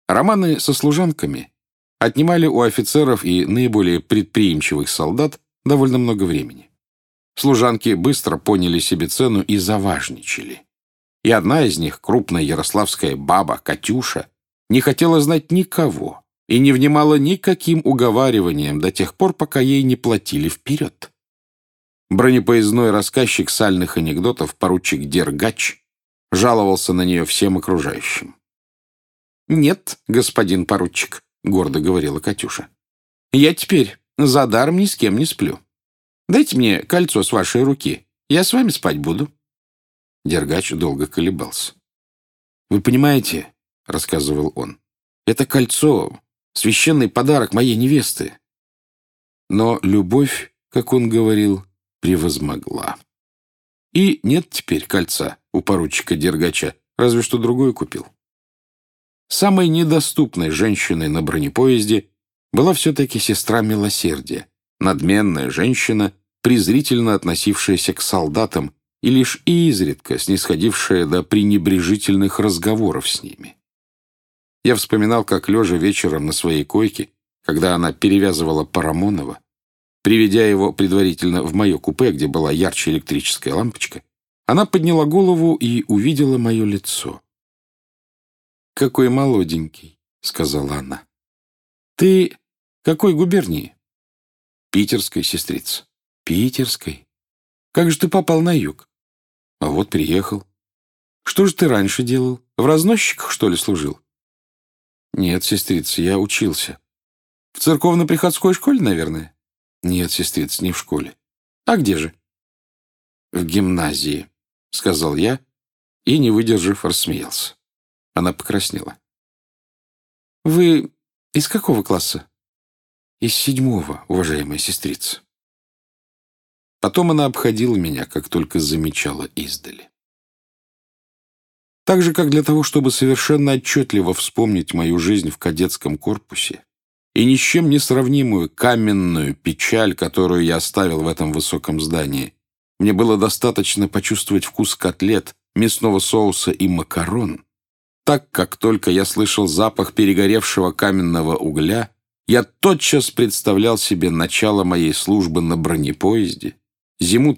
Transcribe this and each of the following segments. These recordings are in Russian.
Романы со служанками отнимали у офицеров и наиболее предприимчивых солдат довольно много времени. Служанки быстро поняли себе цену и заважничали. И одна из них, крупная ярославская баба Катюша, не хотела знать никого и не внимала никаким уговариваниям до тех пор, пока ей не платили вперед. Бронепоездной рассказчик сальных анекдотов поручик Дергач жаловался на нее всем окружающим. «Нет, господин поручик», — гордо говорила Катюша, — «я теперь за даром ни с кем не сплю. Дайте мне кольцо с вашей руки, я с вами спать буду». Дергач долго колебался. «Вы понимаете, — рассказывал он, — это кольцо — священный подарок моей невесты». Но любовь, как он говорил, превозмогла. И нет теперь кольца у поручика Дергача, разве что другое купил. Самой недоступной женщиной на бронепоезде была все-таки сестра милосердия, надменная женщина, презрительно относившаяся к солдатам и лишь изредка снисходившая до пренебрежительных разговоров с ними. Я вспоминал, как, лежа вечером на своей койке, когда она перевязывала Парамонова, приведя его предварительно в мое купе, где была ярче электрическая лампочка, она подняла голову и увидела мое лицо. «Какой молоденький», — сказала она. «Ты какой губернии?» «Питерской, сестрица». «Питерской? Как же ты попал на юг?» «А вот приехал». «Что же ты раньше делал? В разносчиках, что ли, служил?» «Нет, сестрица, я учился». «В церковно-приходской школе, наверное?» «Нет, сестрица, не в школе». «А где же?» «В гимназии», — сказал я и, не выдержав, рассмеялся. Она покраснела. «Вы из какого класса?» «Из 7-го, уважаемая сестрица». Потом она обходила меня, как только замечала издали. Так же, как для того, чтобы совершенно отчетливо вспомнить мою жизнь в кадетском корпусе и ни с чем не сравнимую каменную печаль, которую я оставил в этом высоком здании, мне было достаточно почувствовать вкус котлет, мясного соуса и макарон. Так как только я слышал запах перегоревшего каменного угля, я тотчас представлял себе начало моей службы на бронепоезде, зиму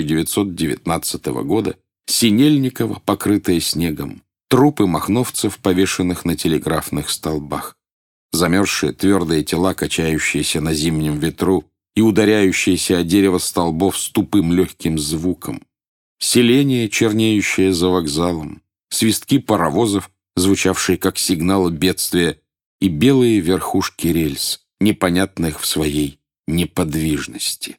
1919 года, Синельниково, покрытое снегом, трупы махновцев, повешенных на телеграфных столбах, замерзшие твердые тела, качающиеся на зимнем ветру и ударяющиеся о дерево столбов с тупым легким звуком, селение, чернеющее за вокзалом, свистки паровозов, звучавшие как сигналы бедствия, и белые верхушки рельс, непонятных в своей неподвижности.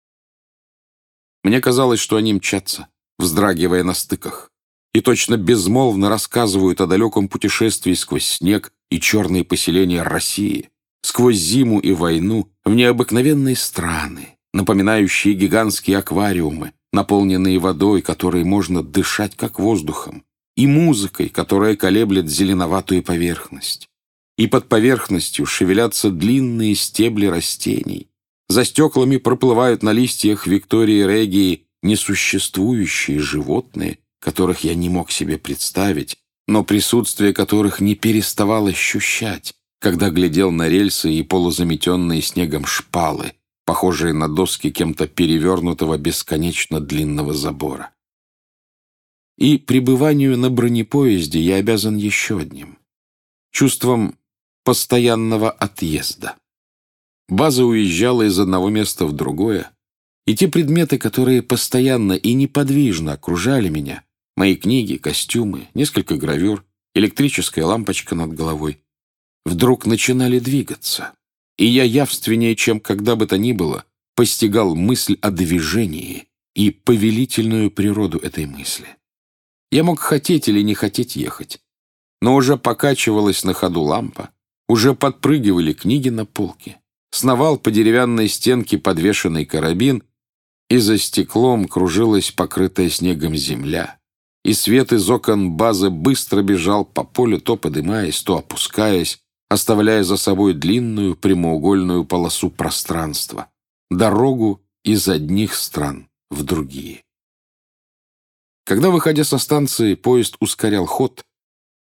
Мне казалось, что они мчатся, вздрагивая на стыках, и точно безмолвно рассказывают о далеком путешествии сквозь снег и черные поселения России, сквозь зиму и войну в необыкновенные страны, напоминающие гигантские аквариумы, наполненные водой, которой можно дышать как воздухом, и музыкой, которая колеблет зеленоватую поверхность. И под поверхностью шевелятся длинные стебли растений. За стеклами проплывают на листьях Виктории Регии несуществующие животные, которых я не мог себе представить, но присутствие которых не переставал ощущать, когда глядел на рельсы и полузаметенные снегом шпалы, похожие на доски кем-то перевернутого бесконечно длинного забора. И пребыванию на бронепоезде я обязан еще одним — чувством постоянного отъезда. База уезжала из одного места в другое, и те предметы, которые постоянно и неподвижно окружали меня, мои книги, костюмы, несколько гравюр, электрическая лампочка над головой, вдруг начинали двигаться, и я явственнее, чем когда бы то ни было, постигал мысль о движении и повелительную природу этой мысли. Я мог хотеть или не хотеть ехать, но уже покачивалась на ходу лампа, уже подпрыгивали книги на полке, сновал по деревянной стенке подвешенный карабин, и за стеклом кружилась покрытая снегом земля, и свет из окон базы быстро бежал по полю, то подымаясь, то опускаясь, оставляя за собой длинную прямоугольную полосу пространства, дорогу из одних стран в другие. Когда, выходя со станции, поезд ускорял ход,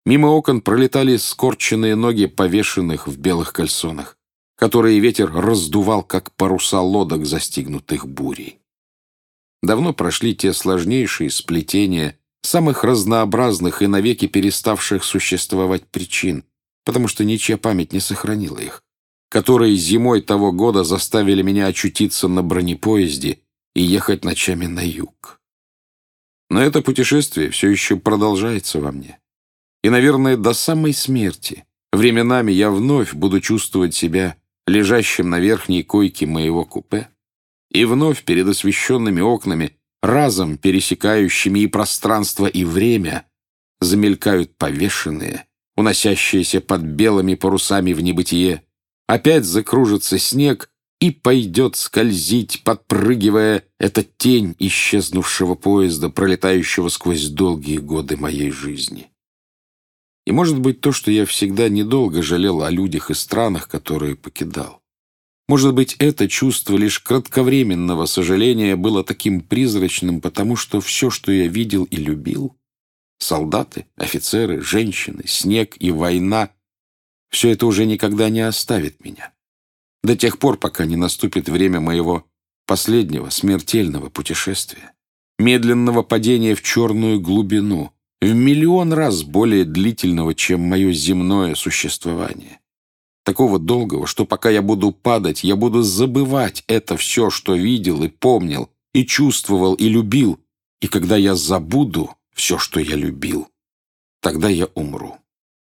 Мимо окон пролетали скорченные ноги повешенных в белых кальсонах, которые ветер раздувал, как паруса лодок, застигнутых бурей. Давно прошли те сложнейшие сплетения самых разнообразных и навеки переставших существовать причин, потому что ничья память не сохранила их, которые зимой того года заставили меня очутиться на бронепоезде и ехать ночами на юг. Но это путешествие все еще продолжается во мне. И, наверное, до самой смерти временами я вновь буду чувствовать себя лежащим на верхней койке моего купе, и вновь перед освещенными окнами, разом пересекающими и пространство, и время, замелькают повешенные, уносящиеся под белыми парусами в небытие. Опять закружится снег, и пойдет скользить, подпрыгивая, эта тень исчезнувшего поезда, пролетающего сквозь долгие годы моей жизни. И, может быть, то, что я всегда недолго жалел о людях и странах, которые покидал. Может быть, это чувство лишь кратковременного сожаления было таким призрачным, потому что все, что я видел и любил — солдаты, офицеры, женщины, снег и война — все это уже никогда не оставит меня. До тех пор, пока не наступит время моего последнего смертельного путешествия, медленного падения в черную глубину, в миллион раз более длительного, чем мое земное существование. Такого долгого, что пока я буду падать, я буду забывать это все, что видел и помнил, и чувствовал, и любил. И когда я забуду все, что я любил, тогда я умру.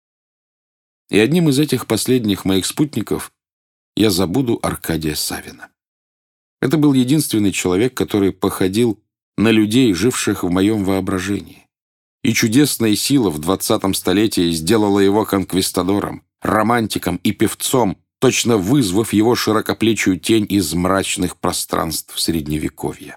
И одним из этих последних моих спутников я забуду Аркадия Савина. Это был единственный человек, который походил на людей, живших в моем воображении. И чудесная сила в 20-м столетии сделала его конквистадором, романтиком и певцом, точно вызвав его широкоплечую тень из мрачных пространств Средневековья.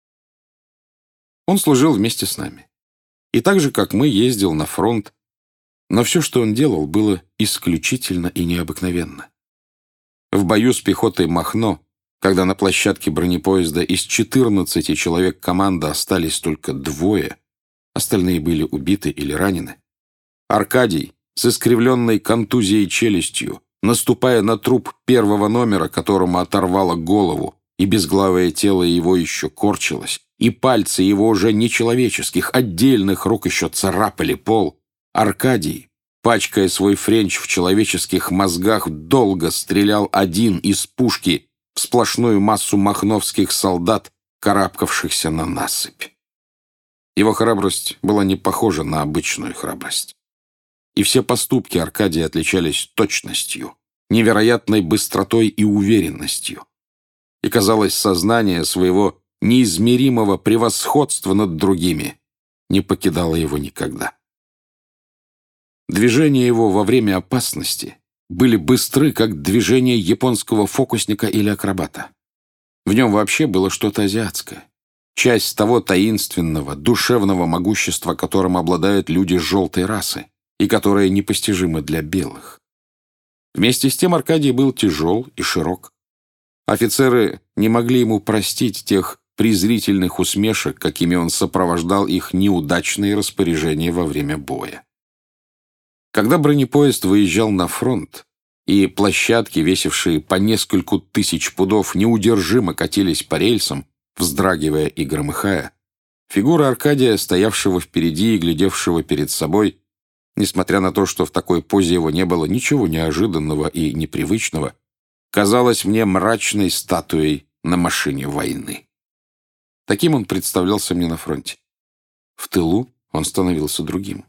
Он служил вместе с нами. И так же, как мы, ездил на фронт, но все, что он делал, было исключительно и необыкновенно. В бою с пехотой Махно, когда на площадке бронепоезда из 14 человек команды остались только 2, остальные были убиты или ранены, Аркадий, с искривленной контузией челюстью, наступая на труп первого номера, которому оторвало голову, и безглавое тело его еще корчилось, и пальцы его уже нечеловеческих, отдельных рук еще царапали пол, Аркадий, пачкая свой френч в человеческих мозгах, долго стрелял один из пушки в сплошную массу махновских солдат, карабкавшихся на насыпь. Его храбрость была не похожа на обычную храбрость. И все поступки Аркадия отличались точностью, невероятной быстротой и уверенностью. И, казалось, сознание своего неизмеримого превосходства над другими не покидало его никогда. Движения его во время опасности были быстры, как движения японского фокусника или акробата. В нем вообще было что-то азиатское. Часть того таинственного, душевного могущества, которым обладают люди желтой расы, и которое непостижимо для белых. Вместе с тем Аркадий был тяжел и широк. Офицеры не могли ему простить тех презрительных усмешек, какими он сопровождал их неудачные распоряжения во время боя. Когда бронепоезд выезжал на фронт, и площадки, весившие по нескольку тысяч пудов, неудержимо катились по рельсам, вздрагивая и громыхая, фигура Аркадия, стоявшего впереди и глядевшего перед собой, несмотря на то, что в такой позе его не было ничего неожиданного и непривычного, казалась мне мрачной статуей на машине войны. Таким он представлялся мне на фронте. В тылу он становился другим.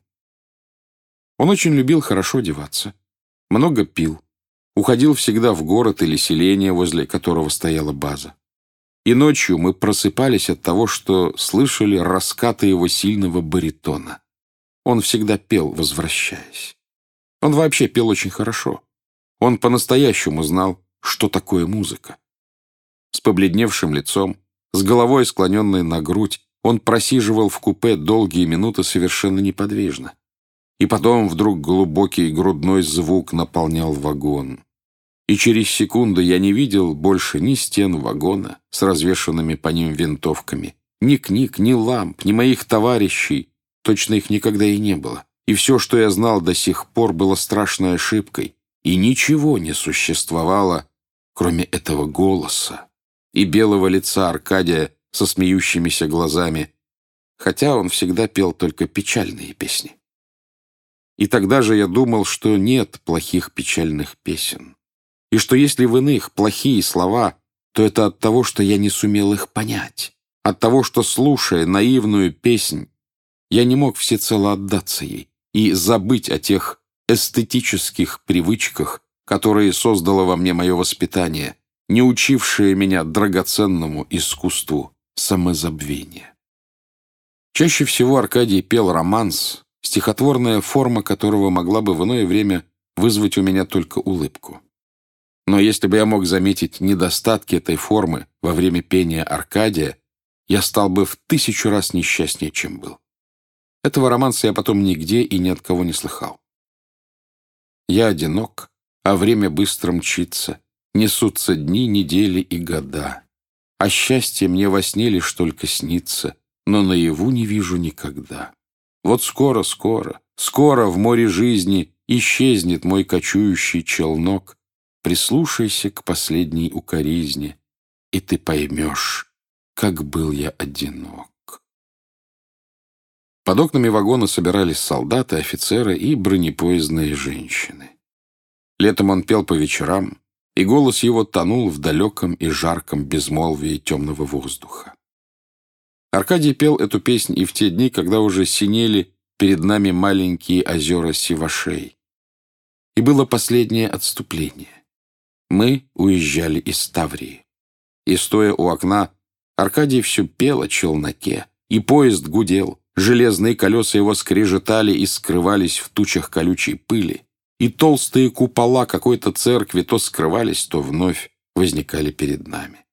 Он очень любил хорошо одеваться, много пил, уходил всегда в город или селение, возле которого стояла база. И ночью мы просыпались от того, что слышали раскаты его сильного баритона. Он всегда пел, возвращаясь. Он вообще пел очень хорошо. Он по-настоящему знал, что такое музыка. С побледневшим лицом, с головой склоненной на грудь, он просиживал в купе долгие минуты совершенно неподвижно. И потом вдруг глубокий грудной звук наполнял вагон. И через секунду я не видел больше ни стен вагона с развешанными по ним винтовками, ни книг, ни ламп, ни моих товарищей. Точно их никогда и не было. и все, что я знал до сих пор, было страшной ошибкой, и ничего не существовало, кроме этого голоса и белого лица Аркадия со смеющимися глазами, хотя он всегда пел только печальные песни. И тогда же я думал, что нет плохих печальных песен, и что если в иных плохие слова, то это от того, что я не сумел их понять, от того, что, слушая наивную песнь, я не мог всецело отдаться ей и забыть о тех эстетических привычках, которые создало во мне мое воспитание, не учившее меня драгоценному искусству самозабвения. Чаще всего Аркадий пел романс, стихотворная форма которого могла бы в иное время вызвать у меня только улыбку. Но если бы я мог заметить недостатки этой формы во время пения Аркадия, я стал бы в 1000 раз несчастнее, чем был. Этого романса я потом нигде и ни от кого не слыхал. Я одинок, а время быстро мчится, несутся дни, недели и года. А счастье мне во сне лишь только снится, но наяву не вижу никогда. Вот скоро, скоро, скоро в море жизни исчезнет мой кочующий челнок. Прислушайся к последней укоризне, и ты поймешь, как был я одинок. Под окнами вагона собирались солдаты, офицеры и бронепоездные женщины. Летом он пел по вечерам, и голос его тонул в далеком и жарком безмолвии темного воздуха. Аркадий пел эту песнь и в те дни, когда уже синели перед нами маленькие озера Сивашей. И было последнее отступление. Мы уезжали из Таврии. И, стоя у окна, Аркадий все пел о челноке, и поезд гудел, железные колеса его скрежетали и скрывались в тучах колючей пыли, и толстые купола какой-то церкви то скрывались, то вновь возникали перед нами.